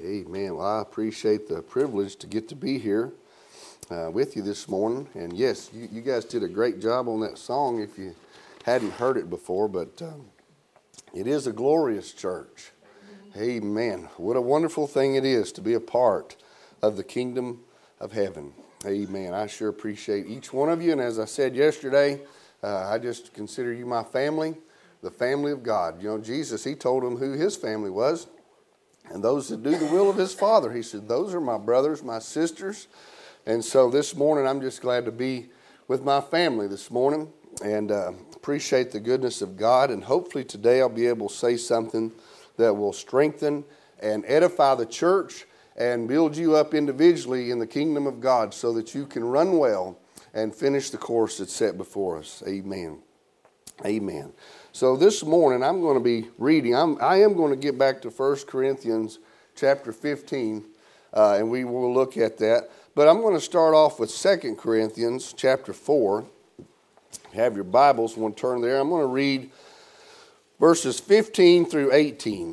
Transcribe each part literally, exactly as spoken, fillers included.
Amen. Well, I appreciate the privilege to get to be here uh, with you this morning. And yes, you, you guys did a great job on that song if you hadn't heard it before. But um, it is a glorious church. Amen. What a wonderful thing it is to be a part of the kingdom of heaven. Amen. I sure appreciate each one of you. And as I said yesterday, uh, I just consider you my family, the family of God. You know, Jesus, he told them who his family was. And those that do the will of his Father. He said, those are my brothers, my sisters. And so this morning, I'm just glad to be with my family this morning. And uh, appreciate the goodness of God. And hopefully today I'll be able to say something that will strengthen and edify the church and build you up individually in the kingdom of God so that you can run well and finish the course that's set before us. Amen. Amen. So this morning I'm going to be reading, I'm, I am going to get back to First Corinthians chapter fifteen, uh, and we will look at that. But I'm going to start off with Second Corinthians chapter four. If you have your Bibles, want to turn there. I'm going to read verses fifteen through eighteen.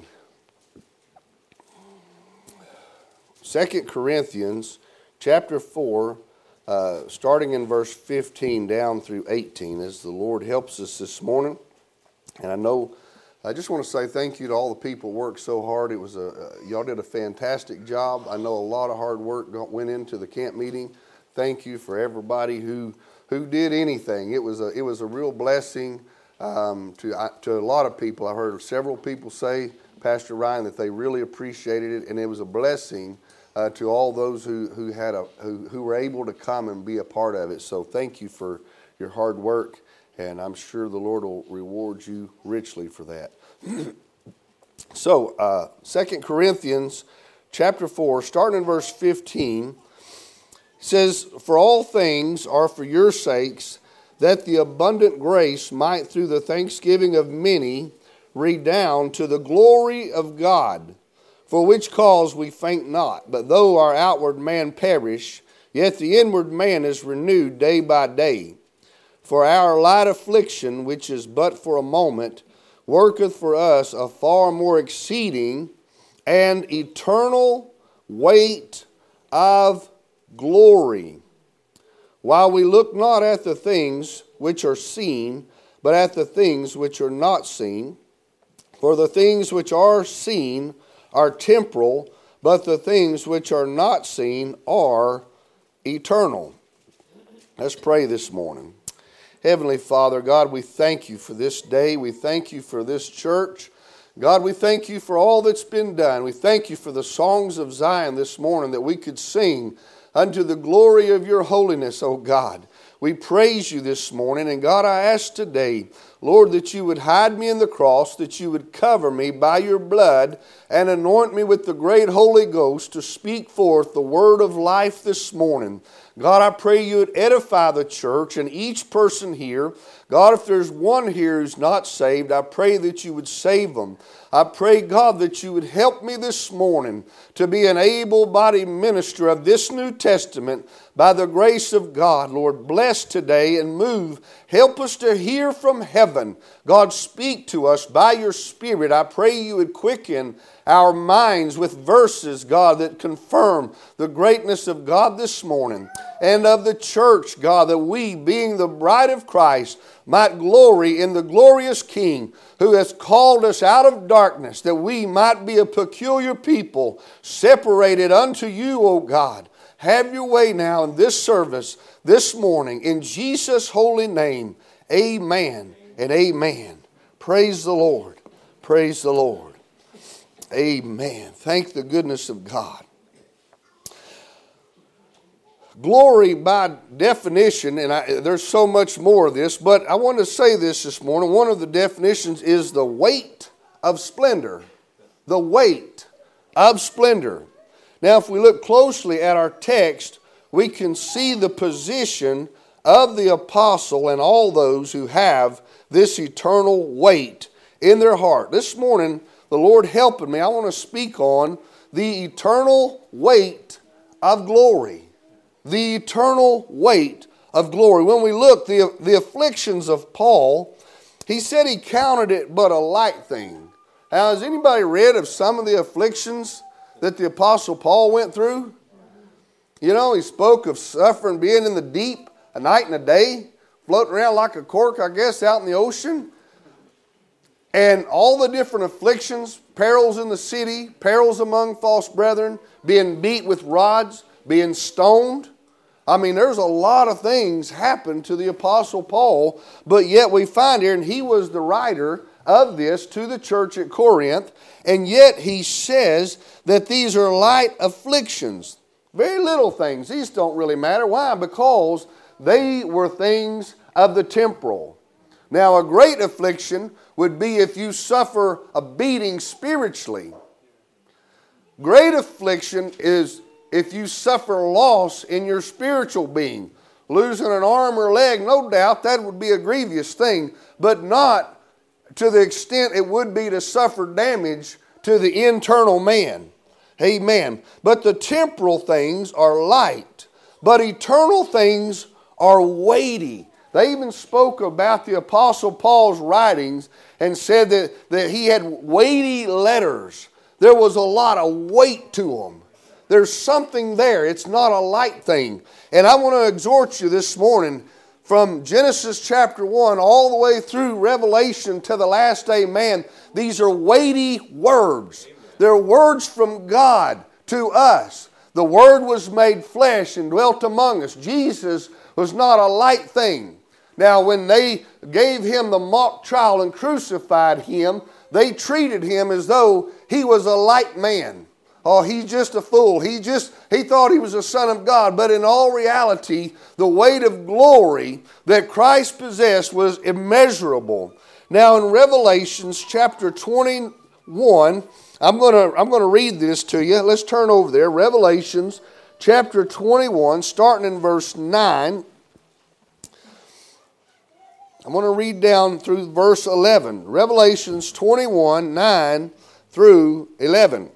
Second Corinthians chapter four, uh, starting in verse fifteen down through eighteen, as the Lord helps us this morning. And I know, I just want to say thank you to all the people who worked so hard. It was a, uh, y'all did a fantastic job. I know a lot of hard work went into the camp meeting. Thank you for everybody who who did anything. It was a it was a real blessing um, to I, to a lot of people. I heard several people say, Pastor Ryan, that they really appreciated it, and it was a blessing uh, to all those who who had a who who were able to come and be a part of it. So thank you for your hard work. And I'm sure the Lord will reward you richly for that. So, uh, Second Corinthians chapter four, starting in verse fifteen, says, "For all things are for your sakes, that the abundant grace might through the thanksgiving of many redound to the glory of God. For which cause we faint not, but though our outward man perish, yet the inward man is renewed day by day. For our light affliction, which is but for a moment, worketh for us a far more exceeding and eternal weight of glory. While we look not at the things which are seen, but at the things which are not seen. For the things which are seen are temporal, but the things which are not seen are eternal." Let's pray this morning. Heavenly Father, God, we thank you for this day. We thank you for this church. God, we thank you for all that's been done. We thank you for the songs of Zion this morning that we could sing unto the glory of your holiness, O God. We praise you this morning. And God, I ask today, Lord, that you would hide me in the cross, that you would cover me by your blood and anoint me with the great Holy Ghost to speak forth the word of life this morning. God, I pray you would edify the church and each person here. God, if there's one here who's not saved, I pray that you would save them. I pray, God, that you would help me this morning to be an able-bodied minister of this New Testament by the grace of God. Lord, bless today and move. Help us to hear from heaven. God, speak to us by your Spirit. I pray you would quicken our minds with verses, God, that confirm the greatness of God this morning and of the church, God, that we, being the bride of Christ, might glory in the glorious King who has called us out of darkness, that we might be a peculiar people separated unto you, O God. Have your way now in this service this morning. In Jesus' holy name, amen and amen. Praise the Lord. Praise the Lord. Amen. Thank the goodness of God. Glory by definition, and I, there's so much more of this, but I want to say this this morning. One of the definitions is the weight of splendor. The weight of splendor. Now, if we look closely at our text, we can see the position of the apostle and all those who have this eternal weight in their heart. This morning, the Lord helping me, I want to speak on the eternal weight of glory. The eternal weight of glory. When we look, the, the afflictions of Paul, he said he counted it but a light thing. Now, has anybody read of some of the afflictions that the Apostle Paul went through? You know, he spoke of suffering, being in the deep a night and a day, floating around like a cork, I guess, out in the ocean. And all the different afflictions, perils in the city, perils among false brethren, being beat with rods, being stoned. I mean, there's a lot of things happened to the Apostle Paul, but yet we find here, and he was the writer of this to the church at Corinth, and yet he says that these are light afflictions. Very little things. These don't really matter. Why? Because they were things of the temporal. Now, a great affliction would be if you suffer a beating spiritually. Great affliction is if you suffer loss in your spiritual being. Losing an arm or leg, no doubt, that would be a grievous thing, but not to the extent it would be to suffer damage to the internal man. Amen. But the temporal things are light, but eternal things are weighty. They even spoke about the Apostle Paul's writings and said that, that he had weighty letters. There was a lot of weight to them. There's something there. It's not a light thing. And I want to exhort you this morning from Genesis chapter one all the way through Revelation to the last day, man, these are weighty words. They're words from God to us. The Word was made flesh and dwelt among us. Jesus was not a light thing. Now, when they gave him the mock trial and crucified him, they treated him as though he was a light man. Oh, he's just a fool. He just, he thought he was a son of God. But in all reality, the weight of glory that Christ possessed was immeasurable. Now, in Revelations chapter twenty-one, I'm going to I'm going to read this to you. Let's turn over there. Revelations chapter twenty-one, starting in verse nine. I'm going to read down through verse eleven. Revelations twenty-one, nine through eleven.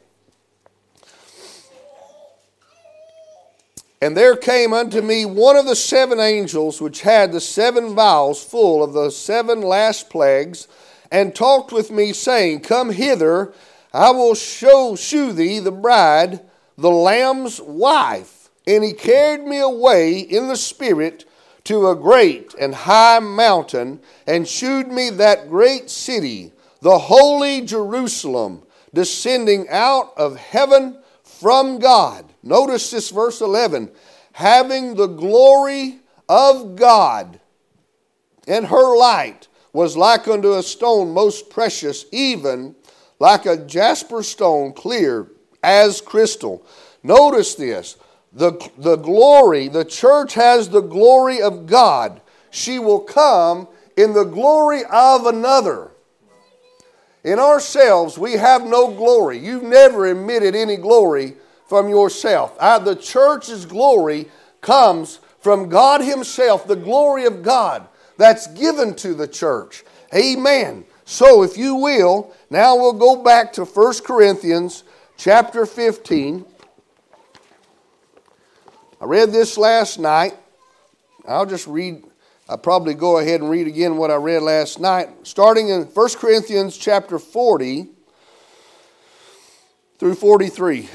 And there came unto me one of the seven angels which had the seven vials full of the seven last plagues, and talked with me, saying, Come hither, I will show shew thee the bride, the Lamb's wife. And he carried me away in the Spirit to a great and high mountain, and shewed me that great city, the holy Jerusalem, descending out of heaven from God. Notice this verse eleven. Having the glory of God, and her light was like unto a stone most precious, even like a jasper stone, clear as crystal. Notice this. The, the glory, the church has the glory of God. She will come in the glory of another. In ourselves, we have no glory. You've never emitted any glory from yourself. Uh, the church's glory comes from God Himself, the glory of God that's given to the church. Amen. So if you will, now we'll go back to First Corinthians chapter fifteen. I read this last night. I'll just read, I'll probably go ahead and read again what I read last night. Starting in First Corinthians chapter forty through forty-three.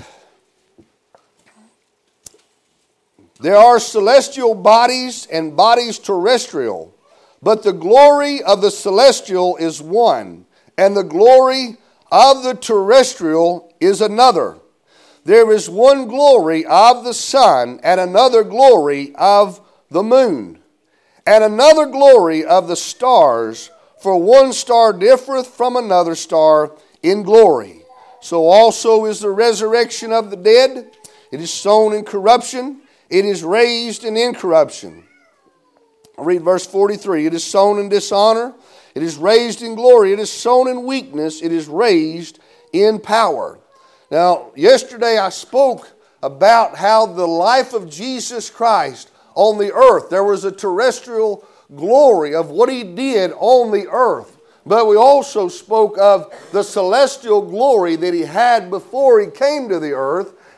There are celestial bodies and bodies terrestrial, but the glory of the celestial is one, and the glory of the terrestrial is another. There is one glory of the sun, and another glory of the moon, and another glory of the stars, for one star differeth from another star in glory. So also is the resurrection of the dead. It is sown in corruption, it is raised in incorruption. I'll read verse forty-three. It is sown in dishonor, it is raised in glory. It is sown in weakness, it is raised in power. Now, yesterday I spoke about how the life of Jesus Christ on the earth, there was a terrestrial glory of what He did on the earth. But we also spoke of the celestial glory that He had before He came to the earth.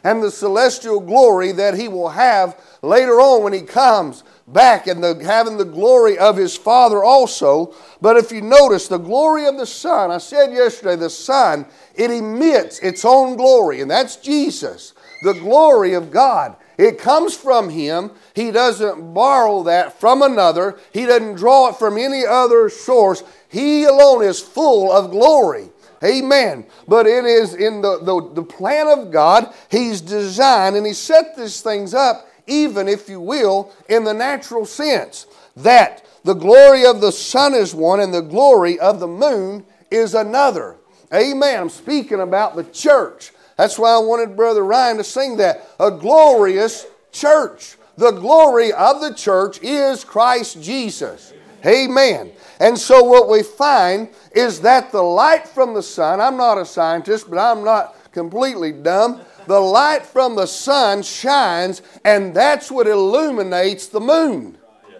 and the celestial glory that He will have later on when He comes back, and the, having the glory of His Father also. But if you notice, the glory of the Son, I said yesterday, the Son, it emits its own glory, and that's Jesus, the glory of God. It comes from Him. He doesn't borrow that from another. He doesn't draw it from any other source. He alone is full of glory. Amen. But it is in the, the, the plan of God. He's designed and He set these things up, even, if you will, in the natural sense, that the glory of the sun is one and the glory of the moon is another. Amen. I'm speaking about the church. That's why I wanted Brother Ryan to sing that. A glorious church. The glory of the church is Christ Jesus. Amen. And so what we find is that the light from the sun, I'm not a scientist, but I'm not completely dumb. The light from the sun shines, and that's what illuminates the moon.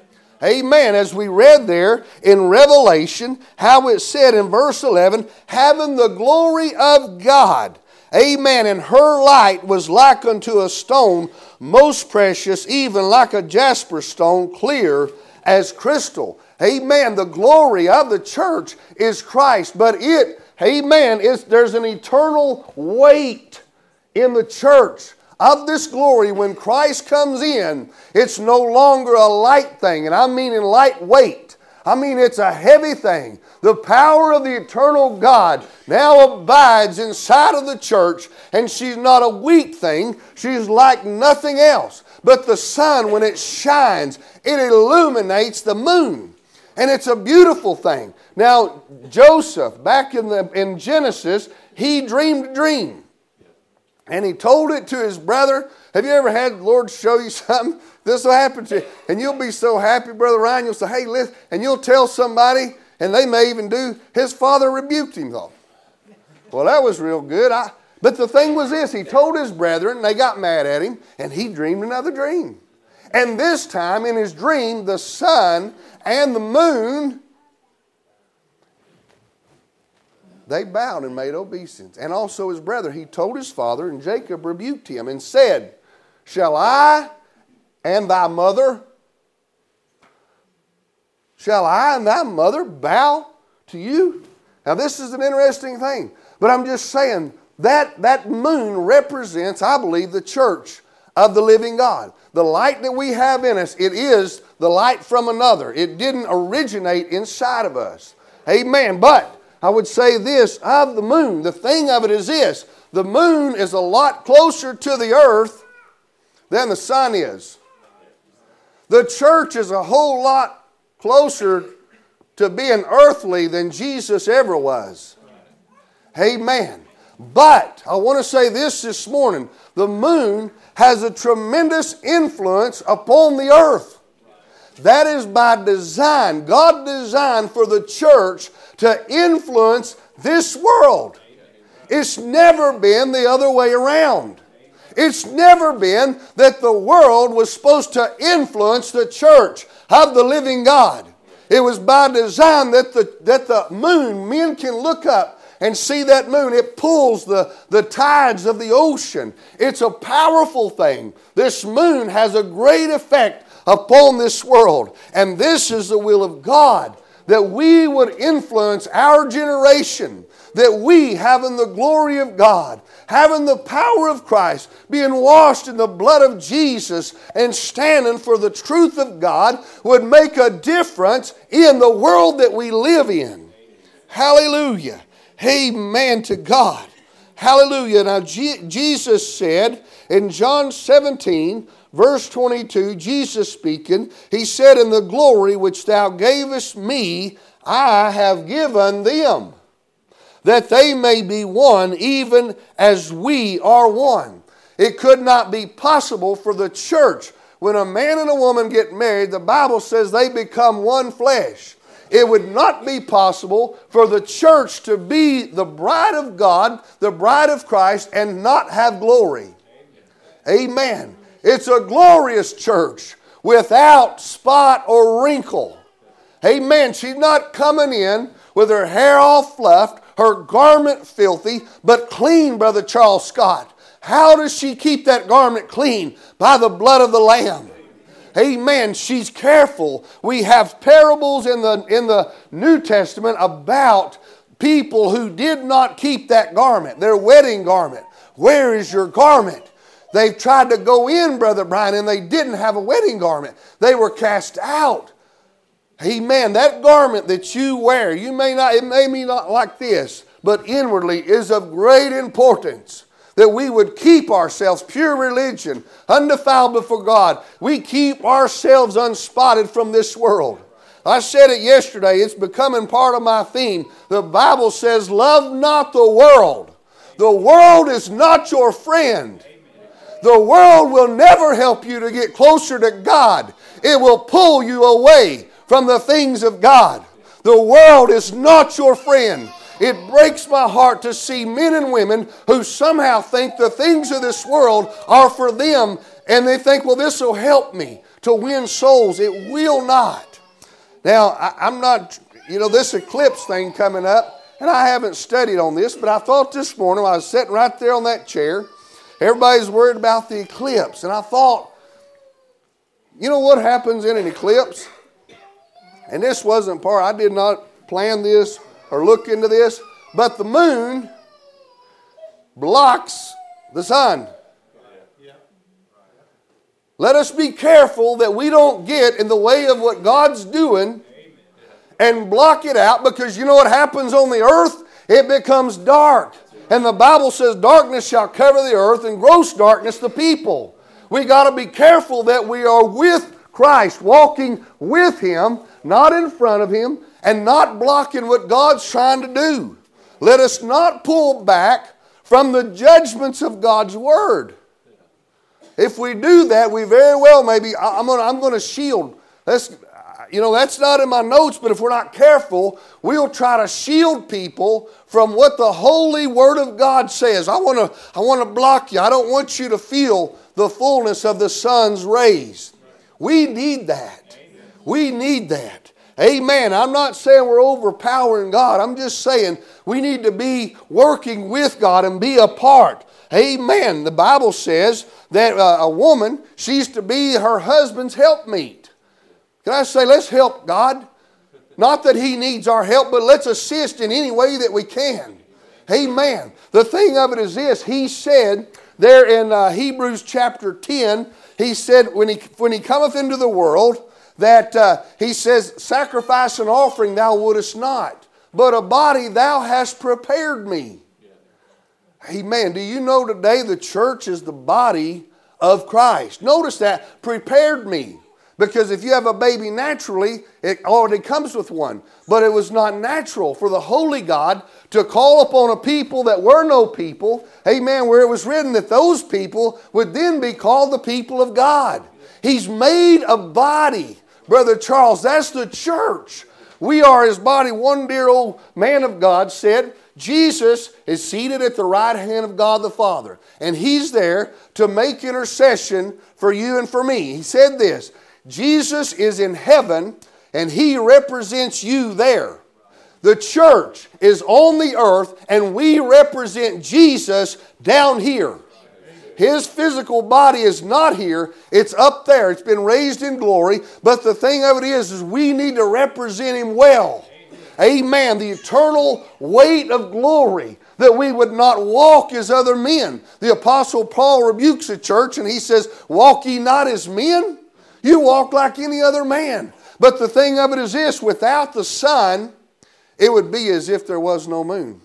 Amen. As we read there in Revelation, how it said in verse eleven, having the glory of God. Amen. And her light was like unto a stone most precious, even like a jasper stone, clear as crystal. Amen. The glory of the church is Christ. But it, amen, is, there's an eternal weight in the church of this glory. When Christ comes in, it's no longer a light thing. And I mean in lightweight. I mean it's a heavy thing. The power of the eternal God now abides inside of the church, and she's not a weak thing. She's like nothing else. But the sun, when it shines, it illuminates the moon. And it's a beautiful thing. Now, Joseph, back in, the, in Genesis, he dreamed a dream. And he told it to his brother. Have you ever had the Lord show you something? This will happen to you. And you'll be so happy, Brother Ryan. You'll say, hey, listen. And you'll tell somebody, and they may even do, his father rebuked him, though. Well, that was real good. I, but the thing was this. He told his brethren, and they got mad at him, and he dreamed another dream. And this time, in his dream, the sun and the moon, they bowed and made obeisance. And also his brother, he told his father, and Jacob rebuked him and said, shall I and thy mother, shall I and thy mother bow to you? Now this is an interesting thing. But I'm just saying, that, that moon represents, I believe, the church of the living God. The light that we have in us, it is the light from another. It didn't originate inside of us. Amen. But I would say this of the moon, the thing of it is this. The moon is a lot closer to the earth than the sun is. The church is a whole lot closer to being earthly than Jesus ever was. Amen. But I want to say this this morning. The moon has a tremendous influence upon the earth. That is by design. God designed for the church to influence this world. It's never been the other way around. It's never been that the world was supposed to influence the church of the living God. It was by design that the, that the moon, men can look up and see that moon. It pulls the, the tides of the ocean. It's a powerful thing. This moon has a great effect upon this world. And this is the will of God, that we would influence our generation, that we, having the glory of God, having the power of Christ, being washed in the blood of Jesus and standing for the truth of God, would make a difference in the world that we live in. Hallelujah. Amen to God. Hallelujah. Now G- Jesus said in John seventeen, verse twenty-two, Jesus speaking, He said, in the glory which thou gavest me, I have given them, that they may be one, even as we are one. It could not be possible for the church. When a man and a woman get married, the Bible says they become one flesh. It would not be possible for the church to be the bride of God, the bride of Christ, and not have glory. Amen. Amen. It's a glorious church without spot or wrinkle. Amen. She's not coming in with her hair all fluffed, her garment filthy, but clean, Brother Charles Scott. How does she keep that garment clean? By the blood of the Lamb. Amen. She's careful. We have parables in the, in the New Testament about people who did not keep that garment, their wedding garment. Where is your garment? They've tried to go in, Brother Brian, and they didn't have a wedding garment. They were cast out. Amen. That garment that you wear, you may not, it may be not like this, but inwardly is of great importance. That we would keep ourselves pure religion, undefiled before God. We keep ourselves unspotted from this world. I said it yesterday. It's becoming part of my theme. The Bible says, love not the world. The world is not your friend. The world will never help you to get closer to God. It will pull you away from the things of God. The world is not your friend. It breaks my heart to see men and women who somehow think the things of this world are for them, and they think, well, this will help me to win souls. It will not. Now, I, I'm not, you know, this eclipse thing coming up, and I haven't studied on this, but I thought this morning when I was sitting right there on that chair, everybody's worried about the eclipse, and I thought, you know what happens in an eclipse? And this wasn't part, I did not plan this or look into this, but the moon blocks the sun. Let us be careful that we don't get in the way of what God's doing and block it out, because you know what happens on the earth? It becomes dark. And the Bible says darkness shall cover the earth and gross darkness the people. We got to be careful that we are with Christ, walking with Him, not in front of Him, and not blocking what God's trying to do. Let us not pull back from the judgments of God's Word. If we do that, we very well maybe, I'm going to I'm going to shield. That's, you know, that's not in my notes, but if we're not careful, we'll try to shield people from what the holy Word of God says. I want to I want to block you. I don't want you to feel the fullness of the sun's rays. We need that. We need that. Amen. I'm not saying we're overpowering God. I'm just saying we need to be working with God and be a part. Amen. The Bible says that uh, a woman, she's to be her husband's helpmeet. Can I say, let's help God? Not that He needs our help, but let's assist in any way that we can. Amen. The thing of it is this. He said there in uh, Hebrews chapter ten, He said, when he, when he cometh into the world, that uh, He says, sacrifice and offering thou wouldest not, but a body thou hast prepared me. Amen. Do you know today the church is the body of Christ? Notice that, prepared me. Because if you have a baby naturally, it already comes with one. But it was not natural for the holy God to call upon a people that were no people, amen, where it was written that those people would then be called the people of God. He's made a body. Brother Charles, that's the church. We are His body. One dear old man of God said, Jesus is seated at the right hand of God the Father, and He's there to make intercession for you and for me. He said this, Jesus is in heaven and He represents you there. The church is on the earth and we represent Jesus down here. His physical body is not here. It's up there. It's been raised in glory. But the thing of it is, is we need to represent Him well. Amen. The eternal weight of glory, that we would not walk as other men. The Apostle Paul rebukes the church and he says, walk ye not as men? You walk like any other man. But the thing of it is this, without the sun, it would be as if there was no moon.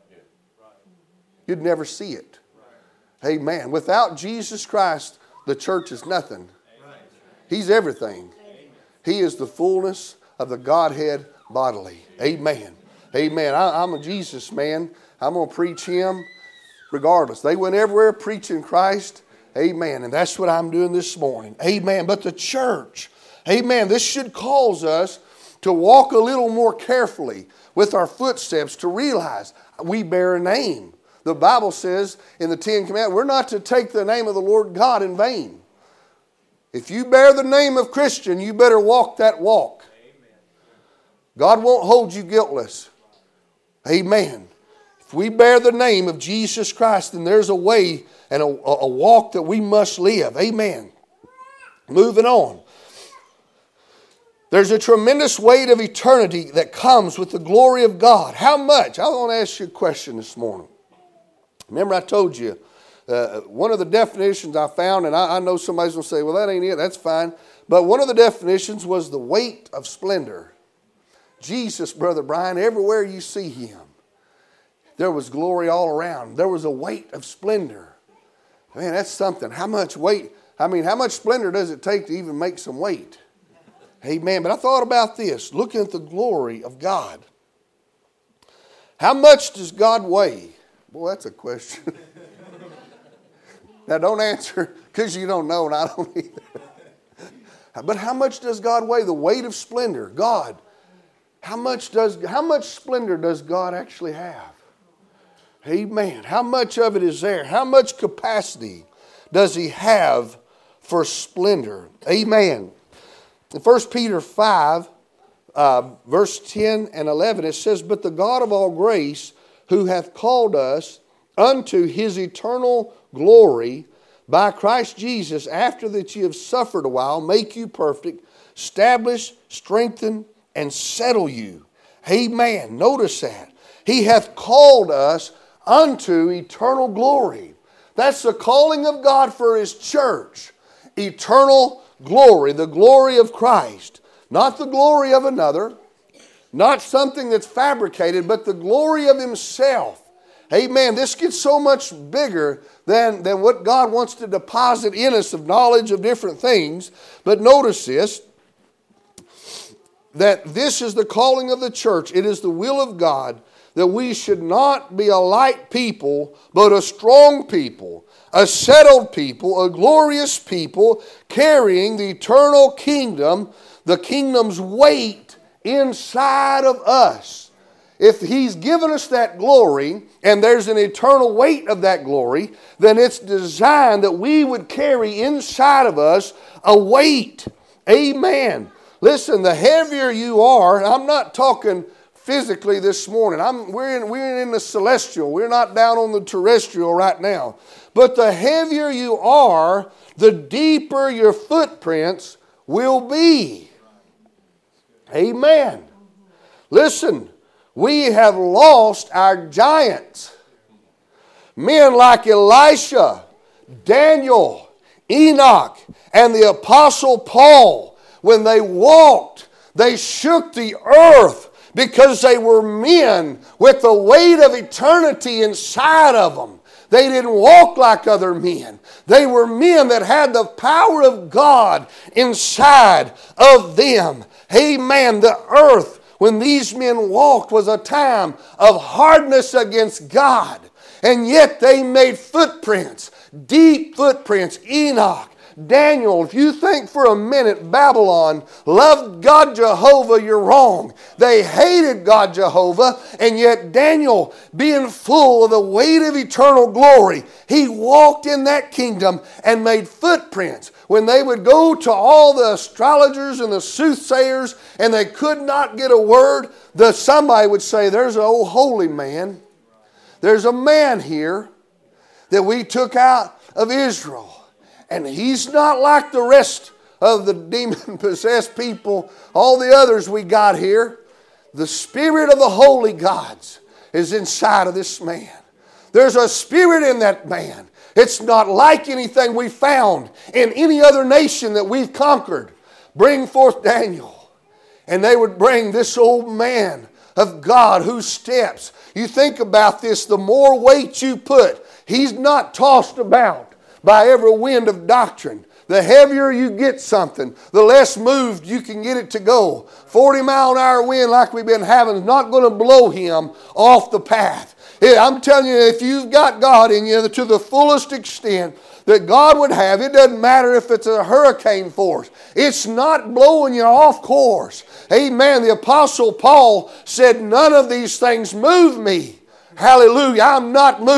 You'd never see it. Amen. Without Jesus Christ, the church is nothing. He's everything. He is the fullness of the Godhead bodily. Amen. Amen. I, I'm a Jesus man. I'm going to preach Him regardless. They went everywhere preaching Christ. Amen. And that's what I'm doing this morning. Amen. But the church, amen, this should cause us to walk a little more carefully with our footsteps, to realize we bear a name. The Bible says in the Ten Commandments, we're not to take the name of the Lord God in vain. If you bear the name of Christian, you better walk that walk. God won't hold you guiltless. Amen. If we bear the name of Jesus Christ, then there's a way and a, a walk that we must live. Amen. Moving on. There's a tremendous weight of eternity that comes with the glory of God. How much? I want to ask you a question this morning. Remember I told you, uh, one of the definitions I found, and I, I know somebody's going to say, well, that ain't it. That's fine. But one of the definitions was the weight of splendor. Jesus, Brother Brian, everywhere you see him, there was glory all around. There was a weight of splendor. Man, that's something. How much weight? I mean, how much splendor does it take to even make some weight? Amen. But I thought about this, looking at the glory of God. How much does God weigh? Boy, that's a question. Now, don't answer because you don't know, and I don't either. But how much does God weigh? The weight of splendor. God. How much does how much splendor does God actually have? Amen. How much of it is there? How much capacity does he have for splendor? Amen. In First Peter five, uh, verse ten and eleven, it says, but the God of all grace, who hath called us unto his eternal glory by Christ Jesus, after that ye have suffered a while, make you perfect, establish, strengthen, and settle you. Amen. Notice that. He hath called us unto eternal glory. That's the calling of God for his church. Eternal glory, the glory of Christ. Not the glory of another, not something that's fabricated, but the glory of himself. Amen. This gets so much bigger than, than what God wants to deposit in us of knowledge of different things. But notice this, that this is the calling of the church. It is the will of God that we should not be a light people, but a strong people, a settled people, a glorious people, carrying the eternal kingdom, the kingdom's weight inside of us. If he's given us that glory, and there's an eternal weight of that glory, then it's designed that we would carry inside of us a weight. Amen. Listen, the heavier you are, I'm not talking physically this morning. I'm, we're, in, we're in the celestial. We're not down on the terrestrial right now. But the heavier you are, the deeper your footprints will be. Amen. Listen, we have lost our giants. Men like Elisha, Daniel, Enoch, and the Apostle Paul, when they walked, they shook the earth because they were men with the weight of eternity inside of them. They didn't walk like other men. They were men that had the power of God inside of them. Amen. The earth, when these men walked, was a time of hardness against God. And yet they made footprints, deep footprints. Enoch, Daniel, if you think for a minute Babylon loved God Jehovah, you're wrong. They hated God Jehovah, and yet Daniel, being full of the weight of eternal glory, he walked in that kingdom and made footprints. When they would go to all the astrologers and the soothsayers and they could not get a word, the, somebody would say, there's an old holy man. There's a man here that we took out of Israel. And he's not like the rest of the demon-possessed people, all the others we got here. The Spirit of the holy gods is inside of this man. There's a spirit in that man. It's not like anything we found in any other nation that we've conquered. Bring forth Daniel. And they would bring this old man of God whose steps. You think about this, the more weight you put, he's not tossed about by every wind of doctrine. The heavier you get something, the less moved you can get it to go. forty mile an hour wind like we've been having is not going to blow him off the path. I'm telling you, if you've got God in you to the fullest extent that God would have, it doesn't matter if it's a hurricane force. It's not blowing you off course. Amen. The Apostle Paul said, none of these things move me. Hallelujah. I'm not moved.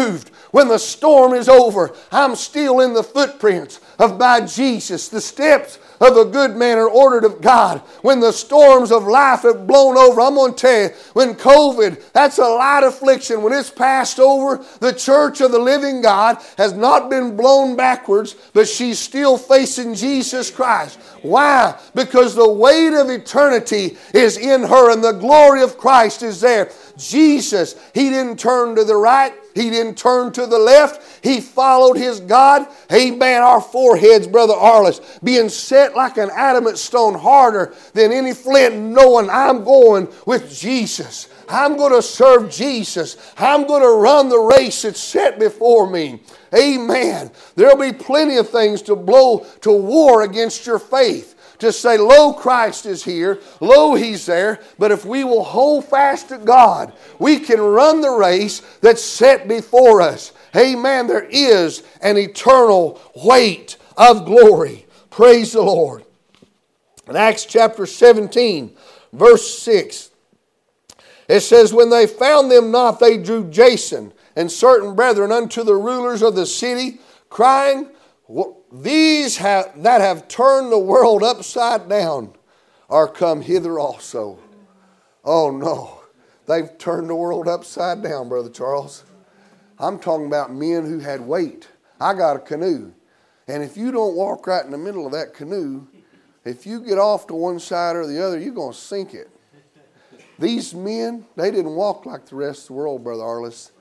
when the storm is over, I'm still in the footprints of my Jesus. The steps of a good man are ordered of God. When the storms of life have blown over, I'm going to tell you, when COVID, that's a light affliction. When it's passed over, the church of the living God has not been blown backwards, but she's still facing Jesus Christ. Why? Because the weight of eternity is in her and the glory of Christ is there. Jesus, He didn't turn to the right. He didn't turn to the left. He followed His God. Amen. Our foreheads, Brother Arliss, being set like an adamant stone, harder than any flint, knowing I'm going with Jesus. I'm going to serve Jesus. I'm going to run the race that's set before me. Amen. There'll be plenty of things to blow to war against your faith. To say, lo, Christ is here. Lo, He's there. But if we will hold fast to God, we can run the race that's set before us. Amen. There is an eternal weight of glory. Praise the Lord. In Acts chapter seventeen, verse six, it says, when they found them not, they drew Jason and certain brethren unto the rulers of the city, crying, these have, that have turned the world upside down are come hither also. Oh no, they've turned the world upside down, Brother Charles. I'm talking about men who had weight. I got a canoe. And if you don't walk right in the middle of that canoe, if you get off to one side or the other, you're going to sink it. These men, they didn't walk like the rest of the world, Brother Arliss.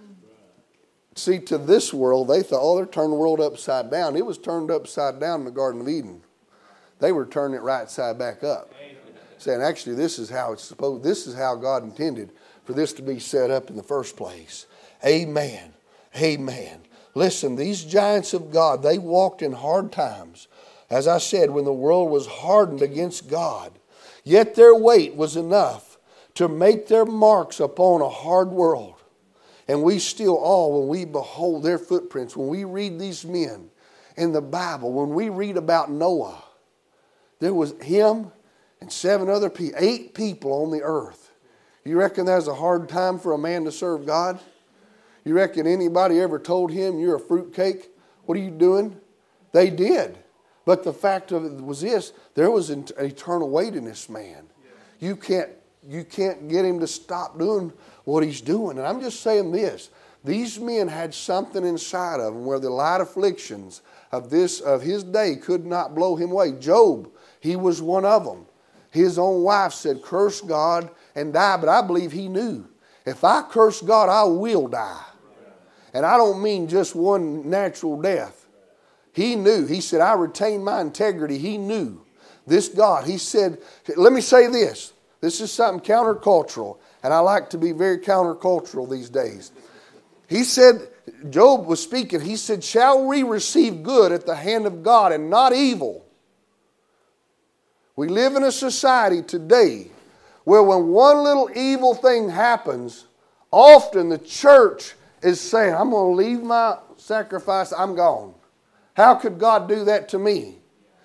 See, to this world, they thought, oh, they're turning the world upside down. It was turned upside down in the Garden of Eden. They were turning it right side back up. Saying, actually, this is how it's supposed, this is how God intended for this to be set up in the first place. Amen. Amen. Listen, these giants of God, they walked in hard times. As I said, when the world was hardened against God. Yet their weight was enough to make their marks upon a hard world. And we still all, when we behold their footprints, when we read these men in the Bible, when we read about Noah, there was him and seven other people, eight people on the earth. You reckon that was a hard time for a man to serve God? You reckon anybody ever told him, you're a fruitcake? What are you doing? They did. But the fact of it was this, there was an eternal weight in this man. You can't, you can't get him to stop doing what he's doing. And I'm just saying this. These men had something inside of them where the light afflictions of this of his day could not blow him away. Job, he was one of them. His own wife said, curse God and die. But I believe he knew, if I curse God, I will die. And I don't mean just one natural death. He knew. He said, I retain my integrity. He knew this God. He said, let me say this. This is something countercultural. And I like to be very countercultural these days. He said, Job was speaking, he said, shall we receive good at the hand of God and not evil? We live in a society today where when one little evil thing happens, often the church is saying, I'm going to leave my sacrifice, I'm gone. How could God do that to me?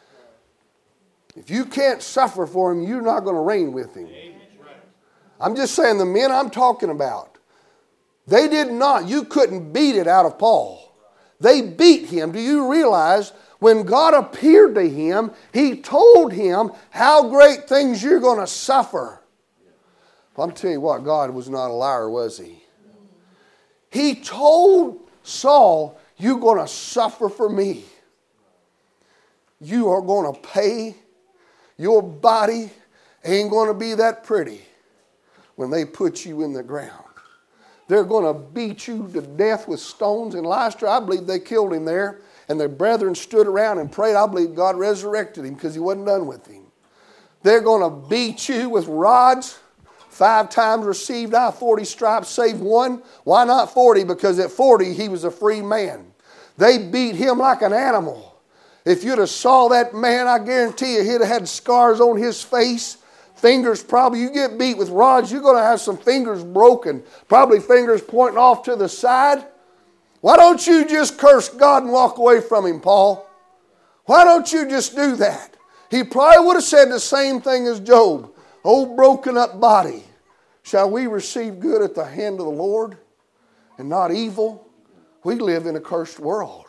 If you can't suffer for Him, you're not going to reign with Him. I'm just saying the men I'm talking about, they did not, you couldn't beat it out of Paul. They beat him. Do you realize when God appeared to him, He told him how great things you're going to suffer. Well, I'm telling you what, God was not a liar, was He? He told Saul, you're going to suffer for me. You are going to pay. Your body ain't going to be that pretty when they put you in the ground. They're going to beat you to death with stones. In Lystra, I believe they killed him there. And their brethren stood around and prayed. I believe God resurrected him because he wasn't done with him. They're going to beat you with rods. Five times received I forty stripes, save one. Why not forty? Because at forty he was a free man. They beat him like an animal. If you'd have saw that man, I guarantee you he'd have had scars on his face. Fingers probably, you get beat with rods, you're going to have some fingers broken. Probably fingers pointing off to the side. Why don't you just curse God and walk away from Him, Paul? Why don't you just do that? He probably would have said the same thing as Job. Oh, broken up body, shall we receive good at the hand of the Lord and not evil? We live in a cursed world.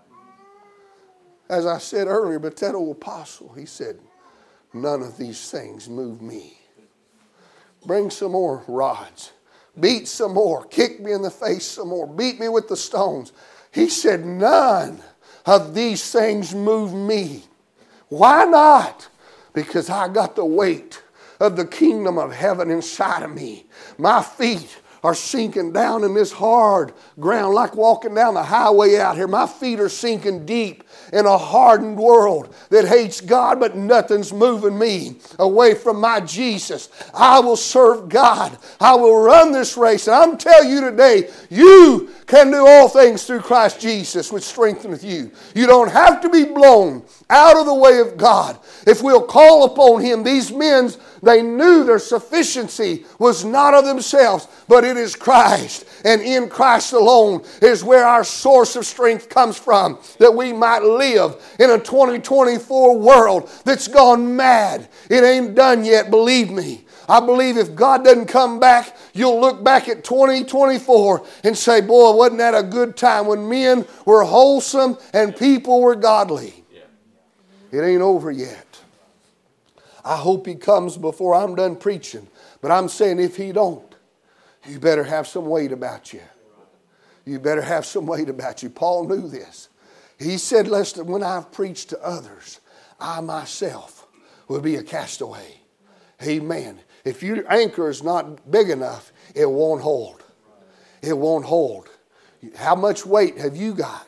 As I said earlier, but that old apostle, he said, none of these things move me. Bring some more rods. Beat some more. Kick me in the face some more. Beat me with the stones. He said, none of these things move me. Why not? Because I got the weight of the kingdom of heaven inside of me. My feet are sinking down in this hard ground like walking down the highway out here. My feet are sinking deep in a hardened world that hates God, but nothing's moving me away from my Jesus. I will serve God. I will run this race. And I'm telling you today, you can do all things through Christ Jesus, which strengtheneth you. You don't have to be blown out of the way of God. If we'll call upon Him, these men, they knew their sufficiency was not of themselves, but it is Christ. And in Christ alone is where our source of strength comes from, that we might live in a twenty twenty-four world that's gone mad. It ain't done yet, believe me. I believe if God doesn't come back, you'll look back at twenty twenty-four and say, boy, wasn't that a good time when men were wholesome and people were godly. Yeah. It ain't over yet. I hope He comes before I'm done preaching. But I'm saying if He don't, you better have some weight about you. You better have some weight about you. Paul knew this. He said, lest when I've preached to others, I myself will be a castaway. Amen. If your anchor is not big enough, it won't hold. It won't hold. How much weight have you got?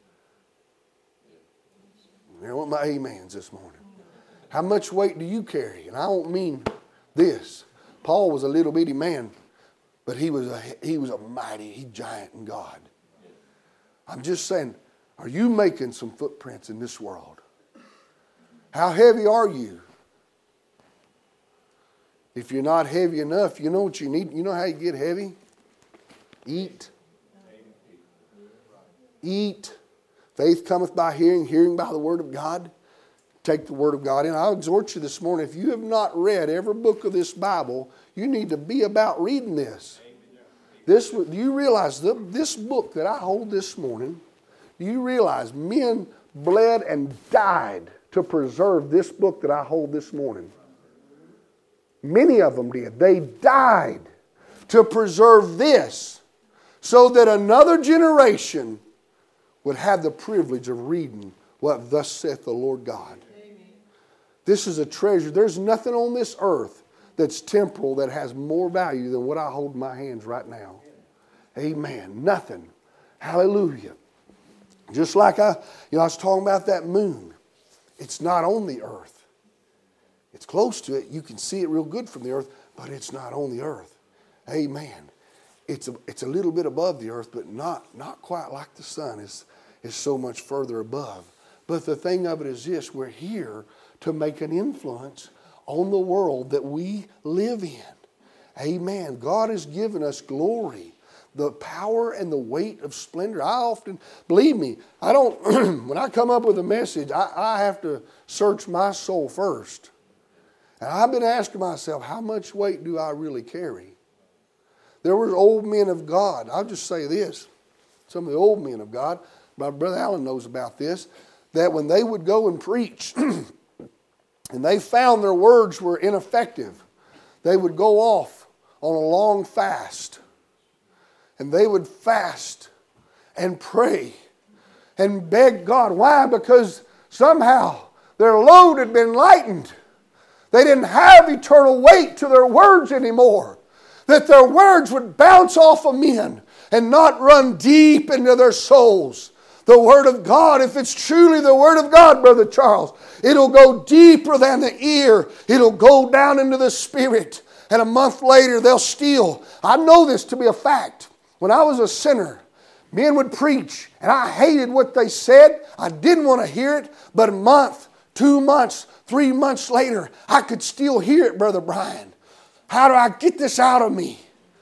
You know what my amens this morning. How much weight do you carry? And I don't mean this. Paul was a little bitty man, but he was a, he was a mighty giant in God. I'm just saying, are you making some footprints in this world? How heavy are you? If you're not heavy enough, you know what you need? You know how you get heavy? Eat. Eat. Faith cometh by hearing, hearing by the word of God. Take the word of God in. I'll exhort you this morning, if you have not read every book of this Bible, you need to be about reading this. This, do you realize the, this book that I hold this morning, do you realize men bled and died to preserve this book that I hold this morning? Many of them did. They died to preserve this so that another generation would have the privilege of reading what thus saith the Lord God. Amen. This is a treasure. There's nothing on this earth that's temporal that has more value than what I hold in my hands right now. Amen. Nothing. Hallelujah. Just like I, you know, I was talking about that moon. It's not on the earth. It's close to it. You can see it real good from the earth, but it's not on the earth. Amen. It's a, it's a little bit above the earth, but not, not quite like the sun is, is so much further above. But the thing of it is this, we're here to make an influence on the world that we live in. Amen. God has given us glory, the power and the weight of splendor. I often, believe me, I don't, when I come up with a message, I, I have to search my soul first. And I've been asking myself, how much weight do I really carry? There were old men of God. I'll just say this. Some of the old men of God, my brother Alan knows about this, that when they would go and preach and they found their words were ineffective, they would go off on a long fast. And they would fast and pray and beg God. Why? Because somehow their load had been lightened. They didn't have eternal weight to their words anymore. That their words would bounce off of men and not run deep into their souls. The Word of God, if it's truly the Word of God, Brother Charles, it'll go deeper than the ear. It'll go down into the spirit. And a month later, they'll still. I know this to be a fact. When I was a sinner, men would preach, and I hated what they said. I didn't want to hear it, but a month, two months, three months later, I could still hear it, Brother Brian. How do I get this out of me?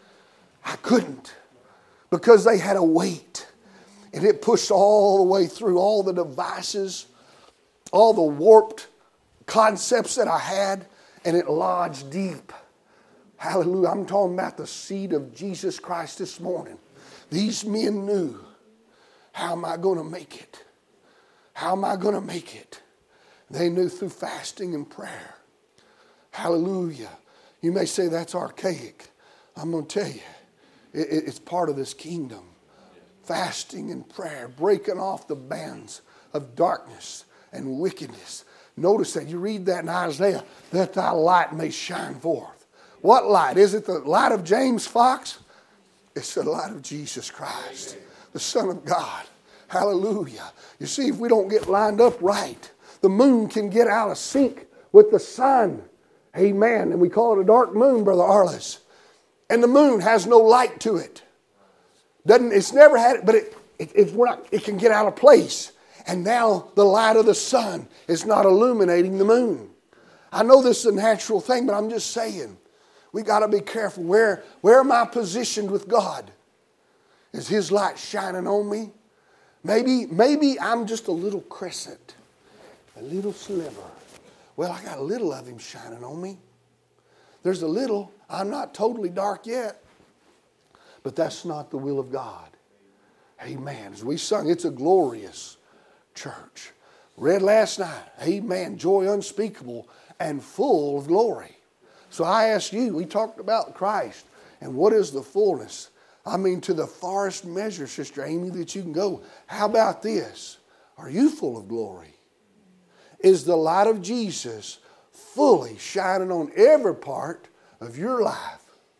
I couldn't, because they had a weight, and it pushed all the way through all the devices, all the warped concepts that I had, and it lodged deep. Hallelujah. I'm talking about the seed of Jesus Christ this morning. These men knew How am I going to make it? How am I going to make it? They knew through fasting and prayer. Hallelujah. You may say that's archaic. I'm going to tell you, it, it's part of this kingdom. Fasting and prayer, breaking off the bands of darkness and wickedness. Notice that you read that in Isaiah, that thy light may shine forth. What light? Is it the light of James Fox? It's the light of Jesus Christ, the Son of God. Hallelujah. You see, if we don't get lined up right, the moon can get out of sync with the sun. Amen. And we call it a dark moon, Brother Arliss. And the moon has no light to it. Doesn't, it's never had it, but it, it, it's not, it can get out of place. And now the light of the sun is not illuminating the moon. I know this is a natural thing, but I'm just saying, we got to be careful. Where, where am I positioned with God? Is His light shining on me? Maybe, maybe I'm just a little crescent, a little sliver. Well, I got a little of Him shining on me. There's a little. I'm not totally dark yet. But that's not the will of God. Amen. As we sung, it's a glorious church. Read last night. Amen. Joy unspeakable and full of glory. So I ask you, we talked about Christ. And what is the fullness? I mean, to the farthest measure, Sister Amy, that you can go. How about this? Are you full of glory? Is the light of Jesus fully shining on every part of your life?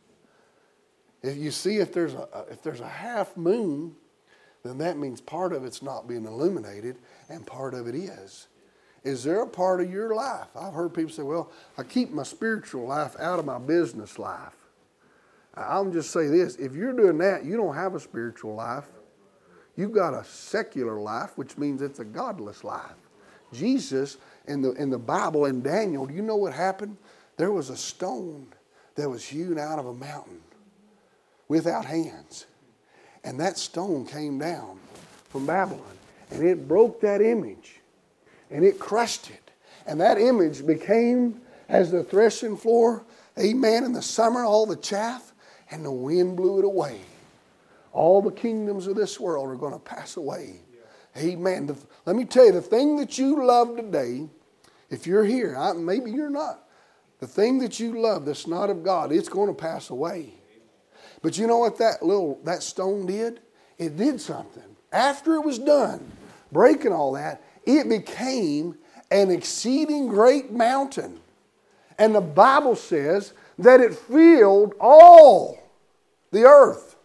If you see if there's a if there's a half moon, then that means part of it's not being illuminated and part of it is. Is there a part of your life? I've heard people say, well, I keep my spiritual life out of my business life. I'll just say this. If you're doing that, you don't have a spiritual life. You've got a secular life, which means it's a godless life. Jesus, in the, in the Bible, in Daniel, do you know what happened? There was a stone that was hewn out of a mountain without hands. And that stone came down from Babylon. And it broke that image. And it crushed it. And that image became as the threshing floor, amen, in the summer, all the chaff, and the wind blew it away. All the kingdoms of this world are going to pass away. Amen. The, let me tell you, the thing that you love today, if you're here, I, maybe you're not, the thing that you love that's not of God, it's going to pass away. But you know what that little that stone did? It did something. After it was done, breaking all that, it became an exceeding great mountain. And the Bible says that it filled all the earth.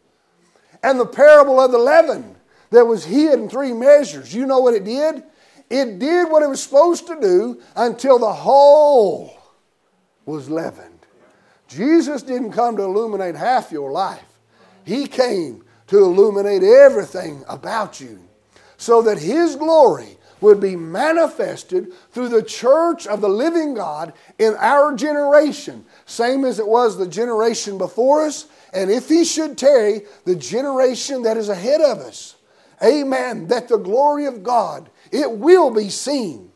And the parable of the leaven that was hid in three measures, you know what it did? It did what it was supposed to do until the whole was leavened. Jesus didn't come to illuminate half your life. He came to illuminate everything about you so that His glory would be manifested through the church of the living God in our generation. Same as it was the generation before us. And if He should tarry, the generation that is ahead of us. Amen. That the glory of God, it will be seen.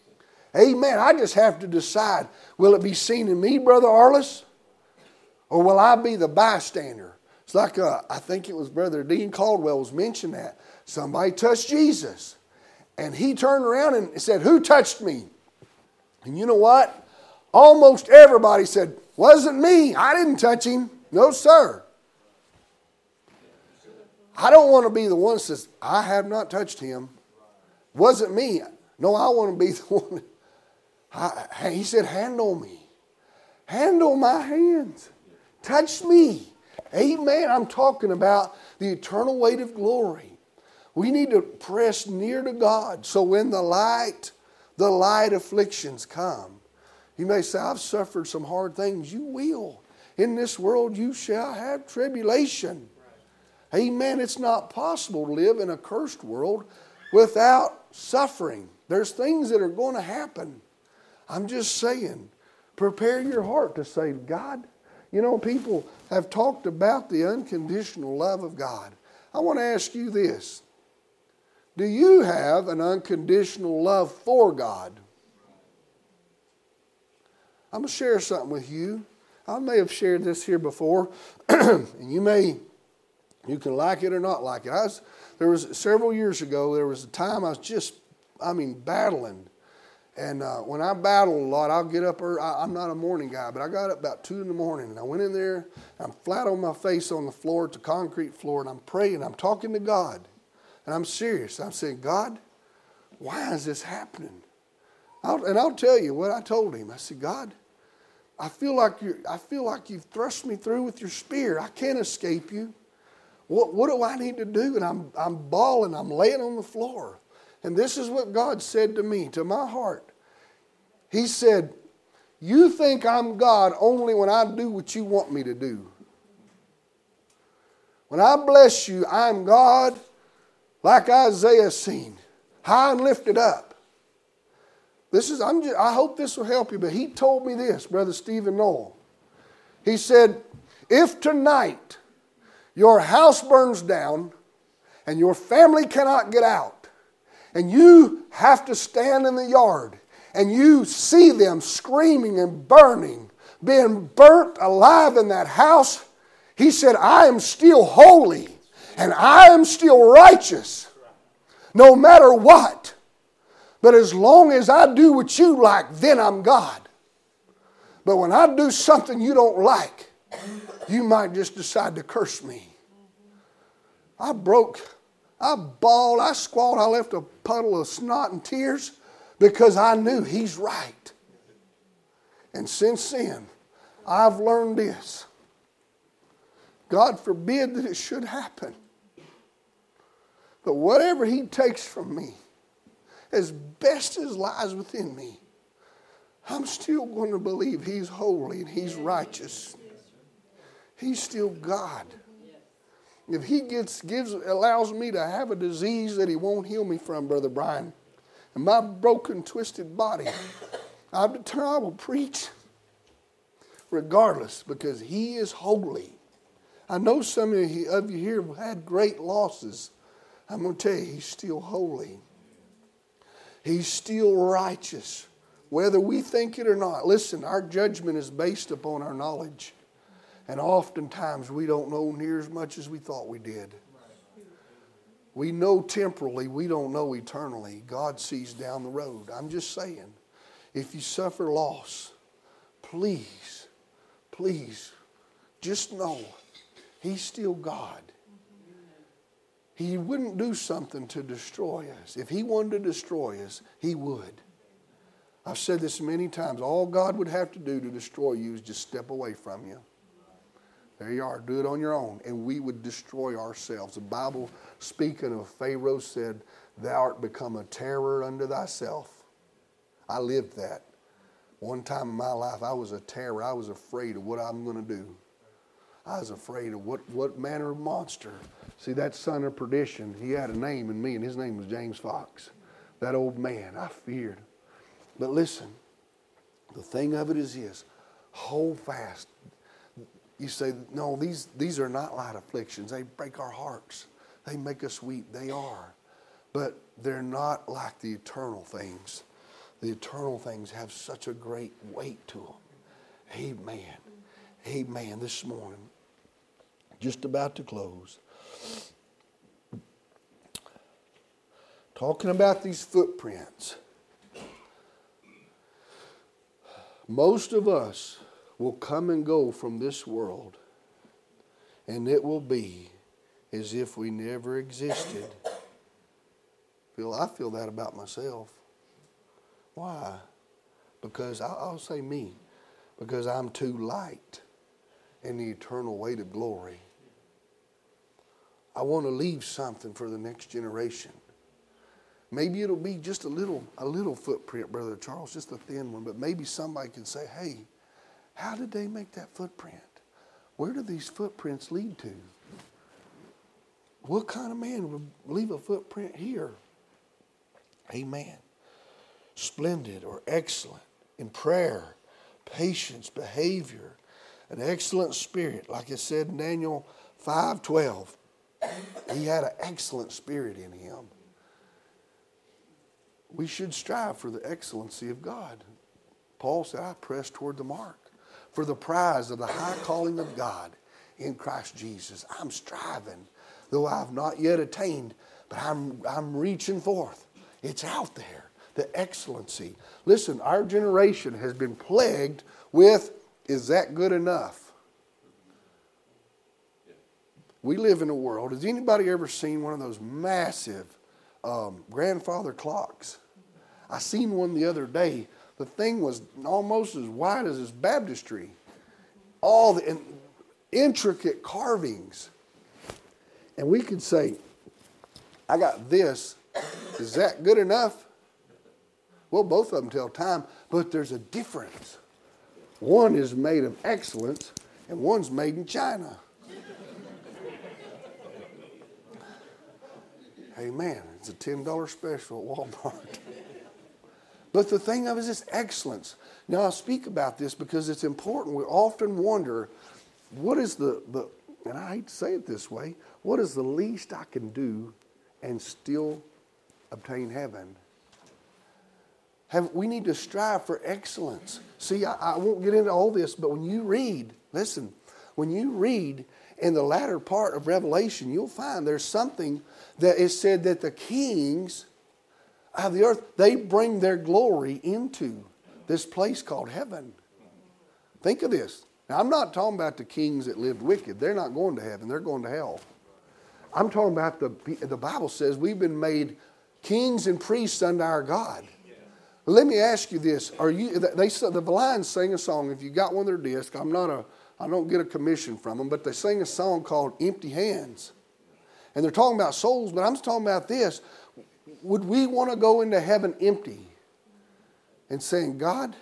Amen. I just have to decide, will it be seen in me, Brother Arliss? Or will I be the bystander? It's like, uh, I think it was Brother Dean Caldwell was mentioning that. Somebody touched Jesus. And he turned around and said, who touched me? And you know what? Almost everybody said, wasn't me. I didn't touch him. No, sir. I don't want to be the one that says, I have not touched him. Wasn't me. No, I want to be the one. I, he said, handle me. Handle my hands. Touch me. Amen. I'm talking about the eternal weight of glory. We need to press near to God. So when the light, the light afflictions come, you may say, I've suffered some hard things. You will. In this world you shall have tribulation. Amen. It's not possible to live in a cursed world without suffering. There's things that are going to happen. I'm just saying, prepare your heart to say, God, you know, people have talked about the unconditional love of God. I want to ask you this. Do you have an unconditional love for God? I'm going to share something with you. I may have shared this here before, and you may You can like it or not like it. I was, there was several years ago, there was a time I was just, I mean, battling. And uh, when I battle a lot, I'll get up early. I, I'm not a morning guy, but I got up about two in the morning, and I went in there. I'm flat on my face on the floor. It's a concrete floor, and I'm praying. I'm talking to God, and I'm serious. I'm saying, God, why is this happening? I'll, and I'll tell you what I told him. I said, God, I feel like you. I feel like you've thrust me through with your spear. I can't escape you. What, what do I need to do? And I'm, I'm bawling. I'm laying on the floor. And this is what God said to me, to my heart. He said, you think I'm God only when I do what you want me to do. When I bless you, I'm God like Isaiah seen, high and lifted up. This is, I'm just, I hope this will help you, but he told me this, Brother Stephen Noel. He said, if tonight your house burns down and your family cannot get out, and you have to stand in the yard and you see them screaming and burning, being burnt alive in that house, he said, I am still holy and I am still righteous no matter what. But as long as I do what you like, then I'm God. But when I do something you don't like, you might just decide to curse me. I broke, I bawled, I squalled, I left a puddle of snot and tears because I knew he's right. And since then, I've learned this. God forbid that it should happen. But whatever he takes from me, as best as lies within me, I'm still going to believe he's holy and he's righteous. He's still God. If he gets, gives, allows me to have a disease that he won't heal me from, Brother Brian, and my broken, twisted body, I've determined I will preach regardless because he is holy. I know some of you, of you here have had great losses. I'm going to tell you, he's still holy. He's still righteous, whether we think it or not. Listen, our judgment is based upon our knowledge. And oftentimes we don't know near as much as we thought we did. We know temporally, we don't know eternally. God sees down the road. I'm just saying, if you suffer loss, please, please, just know he's still God. He wouldn't do something to destroy us. If he wanted to destroy us, he would. I've said this many times. All God would have to do to destroy you is just step away from you. There you are. Do it on your own. And we would destroy ourselves. The Bible, speaking of Pharaoh, said, thou art become a terror unto thyself. I lived that. One time in my life, I was a terror. I was afraid of what I'm going to do. I was afraid of what, what manner of monster. See, that son of perdition, he had a name in me, and his name was James Fox. That old man, I feared. But listen, the thing of it is this, hold fast. You say, no, these, these are not light afflictions. They break our hearts. They make us weep. They are. But they're not like the eternal things. The eternal things have such a great weight to them. Amen. Amen. This morning, just about to close. Talking about these footprints. Most of us will come and go from this world, and it will be as if we never existed. Feel I feel that about myself. Why? Because I'll, I'll say me, because I'm too light in the eternal weight of glory. I want to leave something for the next generation. Maybe it'll be just a little, a little footprint, Brother Charles, just a thin one, but maybe somebody can say, hey, how did they make that footprint? Where do these footprints lead to? What kind of man would leave a footprint here? Amen. Splendid or excellent in prayer, patience, behavior, an excellent spirit. Like it said in Daniel five twelve, he had an excellent spirit in him. We should strive for the excellency of God. Paul said, I press toward the mark for the prize of the high calling of God in Christ Jesus. I'm striving. though I've not yet attained, but I'm, I'm reaching forth. It's out there, the excellency. Listen, our generation has been plagued with, is that good enough? We live in a world, has anybody ever seen one of those massive um, grandfather clocks? I seen one the other day. The thing was almost as wide as this baptistry. All the in, intricate carvings. And we could say, I got this. Is that good enough? Well, both of them tell time, but there's a difference. One is made of excellence, and one's made in China. Amen. It's a ten dollar special at Walmart. But the thing of it is this excellence. Now, I speak about this because it's important. We often wonder, what is the, the, and I hate to say it this way, what is the least I can do and still obtain heaven? Have, we need to strive for excellence. See, I, I won't get into all this, but when you read, listen, when you read in the latter part of Revelation, you'll find there's something that is said that the kings of the earth, they bring their glory into this place called heaven. Think of this. Now, I'm not talking about the kings that lived wicked. They're not going to heaven. They're going to hell. I'm talking about the, the Bible says we've been made kings and priests unto our God. Let me ask you this. Are you, they, the Lions sing a song. If you got one of their discs, I'm not a, I don't get a commission from them, but they sing a song called Empty Hands. And they're talking about souls, but I'm talking about this. Would we want to go into heaven empty and saying, God,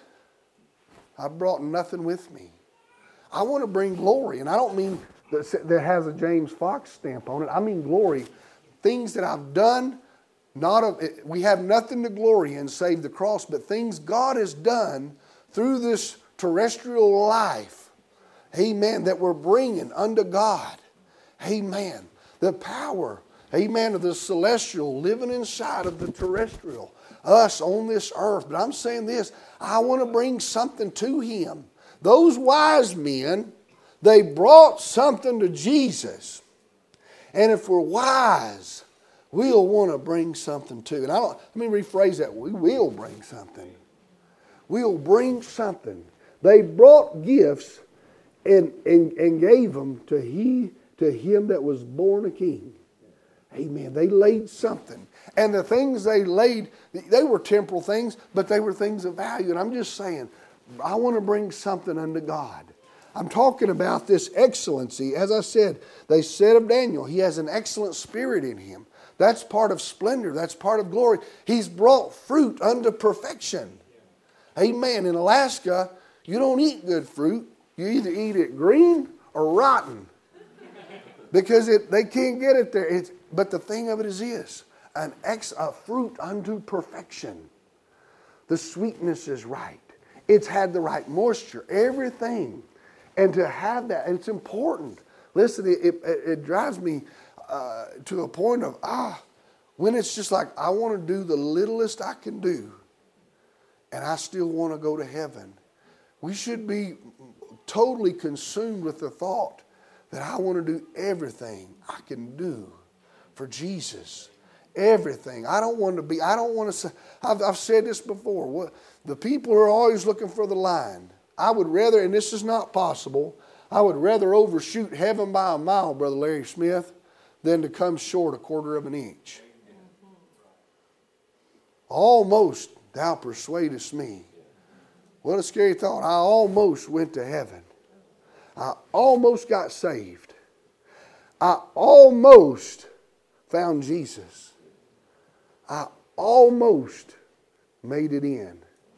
I brought nothing with me. I want to bring glory. And I don't mean that, that has a James Fox stamp on it. I mean glory. Things that I've done, not a, we have nothing to glory in save the cross, but things God has done through this terrestrial life. Amen. That we're bringing unto God. Amen. The power. Amen, of the celestial living inside of the terrestrial. Us on this earth. But I'm saying this. I want to bring something to Him. Those wise men, they brought something to Jesus. And if we're wise, we'll want to bring something too. And I don't, let me rephrase that. We will bring something. We'll bring something. They brought gifts and, and, and gave them to, he, to him that was born a king. Amen. They laid something. And the things they laid, they were temporal things, but they were things of value. And I'm just saying, I want to bring something unto God. I'm talking about this excellency. As I said, they said of Daniel, he has an excellent spirit in him. That's part of splendor. That's part of glory. He's brought fruit unto perfection. Amen. In Alaska, you don't eat good fruit. You either eat it green or rotten. Because it, they can't get it there. It's, but the thing of it is this, an ex, a fruit unto perfection. The sweetness is right. It's had the right moisture, everything. And to have that, and it's important. Listen, it, it, it drives me uh, to a point of, ah, when it's just like, I want to do the littlest I can do, and I still want to go to heaven. We should be totally consumed with the thought that I want to do everything I can do for Jesus. Everything. I don't want to be, I don't want to say, I've, I've said this before. What, the people are always looking for the line. I would rather, and this is not possible, I would rather overshoot heaven by a mile, Brother Larry Smith, than to come short a quarter of an inch. Almost thou persuadest me. What a scary thought. I almost went to heaven. I almost got saved. I almost found Jesus. I almost made it in.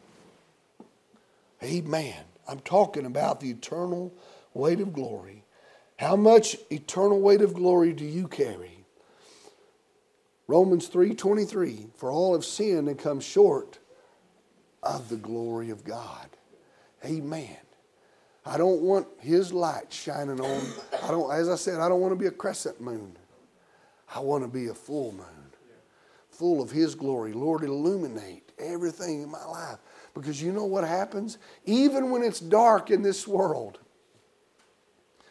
Amen. I'm talking about the eternal weight of glory. How much eternal weight of glory do you carry? Romans three twenty-three, for all have sinned and come short of the glory of God. Amen. I don't want His light shining on. I don't, as I said, I don't want to be a crescent moon. I want to be a full moon. Full of His glory. Lord, illuminate everything in my life. Because you know what happens? Even when it's dark in this world,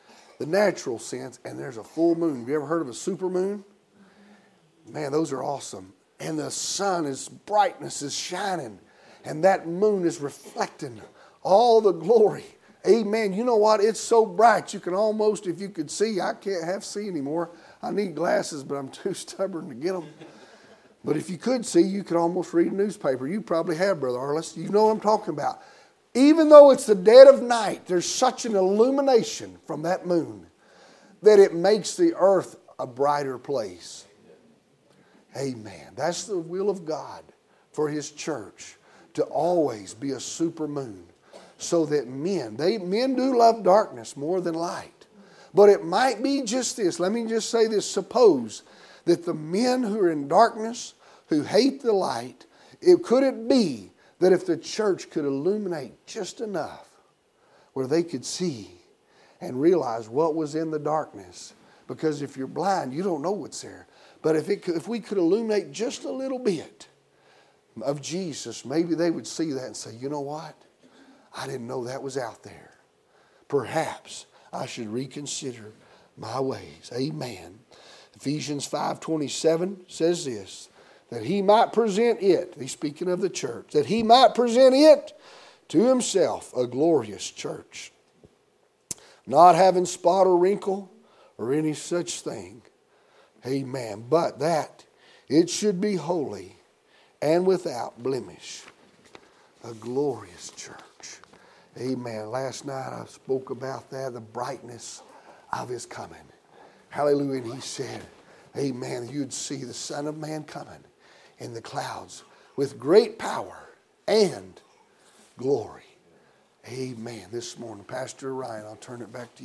the natural sense, and there's a full moon. Have you ever heard of a supermoon? Man, those are awesome. And the sun, its brightness is shining, and that moon is reflecting all the glory. Amen. You know what? It's so bright you can almost, if you could see, I can't have see anymore. I need glasses, but I'm too stubborn to get them. But if you could see, you could almost read a newspaper. You probably have, Brother Arliss. You know what I'm talking about. Even though it's the dead of night, there's such an illumination from that moon that it makes the earth a brighter place. Amen. That's the will of God for His church, to always be a super moon, so that men, they men do love darkness more than light. But it might be just this. Let me just say this. Suppose that the men who are in darkness, who hate the light, it could it be that if the church could illuminate just enough where they could see and realize what was in the darkness. Because if you're blind, you don't know what's there. But if, it could, if we could illuminate just a little bit of Jesus, maybe they would see that and say, you know what? I didn't know that was out there. Perhaps I should reconsider my ways. Amen. Ephesians five twenty-seven says this, that He might present it, He's speaking of the church, that He might present it to Himself a glorious church, not having spot or wrinkle or any such thing. Amen. But that it should be holy and without blemish. A glorious church. Amen. Last night I spoke about that, the brightness of His coming. Hallelujah. And He said, amen, you'd see the Son of Man coming in the clouds with great power and glory. Amen. This morning, Pastor Ryan, I'll turn it back to you.